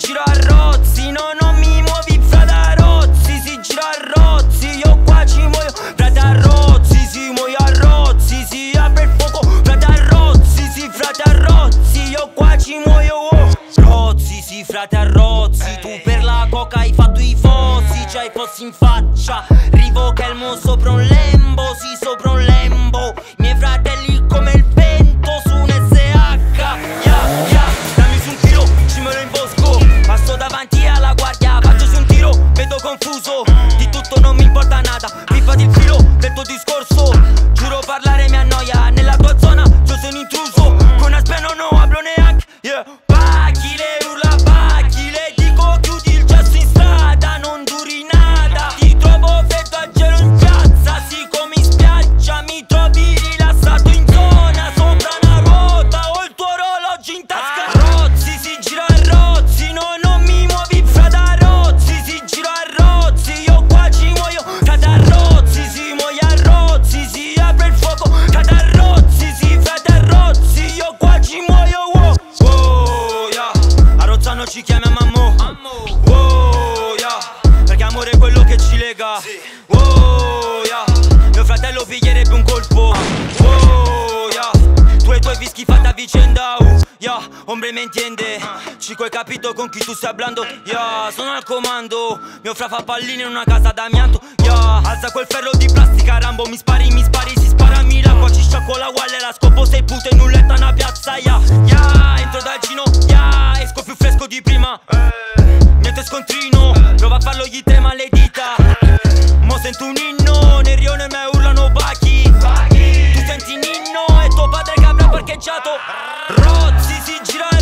gira a rozzi, no non mi muovi frate rozzi, si gira a rozzi, io qua ci muoio frate a rozzi, si muoio a rozzi, si apre il fuoco frate a rozzi, si frate a rozzi, io qua ci muoio rozzi, si frate a rozzi, tu per la coca hai fatto i fossi, c'hai fossi in faccia, rivoca il mo sopra un lembo, sì sopra un lembo, miei fratelli come il vento su un SH, dammi su un tiro, ci me lo imbosco, passo davanti alla guardia, faccio su un tiro, vedo confuso, di tutto non mi importa nada, pippati il filo del tuo discorso, giuro parlare mi annoia, nella tua zona io sono intruso, con Aspeno non apro neanche, pacchi le urla, pacchi le dico chiudi il gesso in strada, non duri nada, ti trovo freddo a gelo in piazza, sì come in spiaggia, mi trovi rilassato in zona, sopra una ruota, ho il tuo orologio in tasca, rozzi, si gira a rozzi, no non mi muovi frate a rozzi, si gira a rozzi, io qua ci muoio frate a rozzi, si muoio a rozzi, si apre il fuoco frate a rozzi, si frate a rozzi, io qua ci muoio, a Rozzano ci chiamiamo ammo, perché amore è quello che ci lega, mio fratello piglierebbe un colpo, tu e i tuoi fischi fatta a vicenda, hombre me entiende, Cico hai capito con chi tu stai hablando, sono al comando, mio fra fa palline in una casa d'amianto, alza quel ferro di plastica Rambo, mi spari, si spara a Milano, qua ci sciacquo la wall e la scopo sei puto in nulletta una piazza, entro dal gino, esco più fresco di prima, niente scontrino, prova a farlo gli trema le dita, mo sento un inno, nel rione me urlano bachi, tu senti Ninno e tuo padre che avrà parcheggiato, rozzi si gira